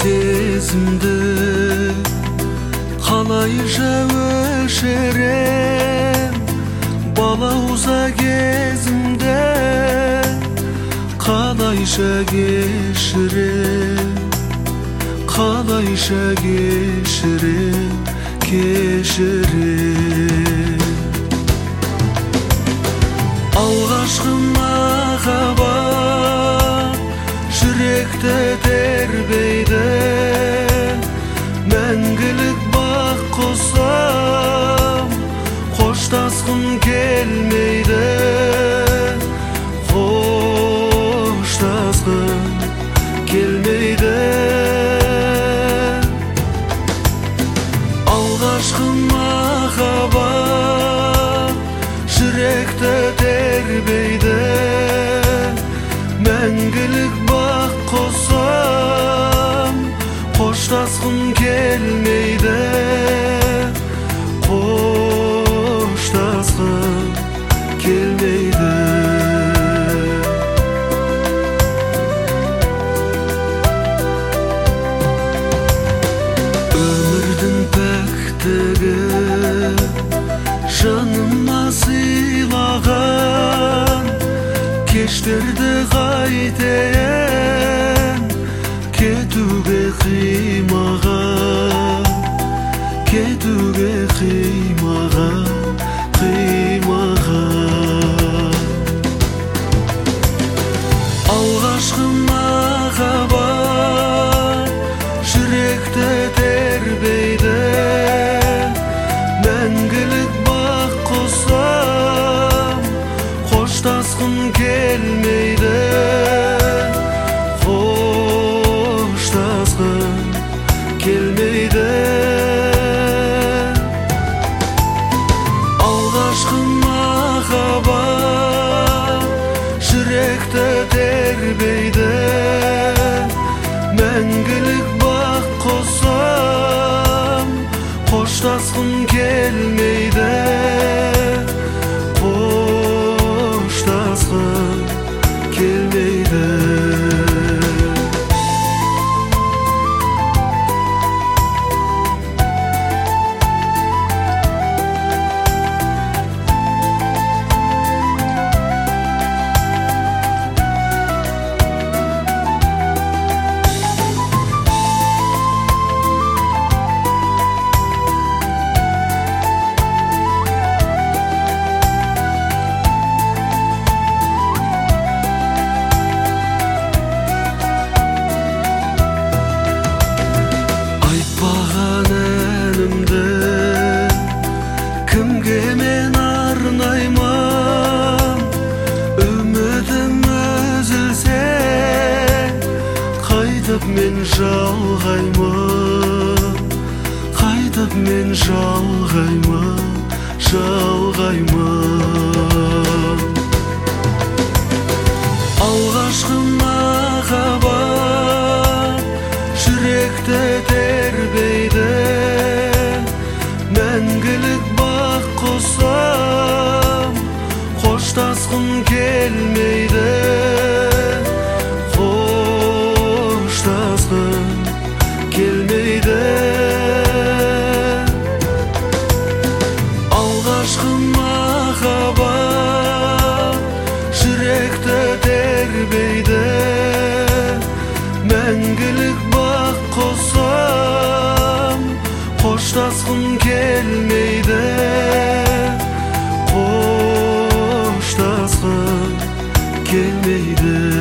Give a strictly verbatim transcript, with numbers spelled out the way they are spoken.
сезімді қалайша өшірем балауса кезімді қалайша кешірем қалайша кешірем кешірем алғашқы махаббат жүректі тербейді мәңгілік бақ құсам қоштасқым келмейді қоштасқым келмейді алғашқы махаббат жүректі тербейді мәңгілік бақ құсам қоштасқым келмейді қоштасқым келмейді өмірдің пәктігі жаныма сыйлаған кештерді қайтейін кетуге қимаған кетуге қимаған қимаған алғашқы махаббат жүректі тербейді мәңгілік бақ құсам қоштасқым келмейді қоштасқым келмейді алғашқы махаббат жүректі тербейді мәңгілік бақ құсам қоштасқым келмейді қоштасқым келмейді кімге мен арнаймын үмітім үзілсе қайтып мен жалғаймын қайтып мен жалғаймын жалғаймын алғашқы махаббат жүректі тербейді мәңгілік бақ құсам қоштасқым келмейді қоштасқым келмейді алғашқы махаббат жүректі тербейді мәңгілік бақ құсам қоштасқым келмейді қоштасқым келмейді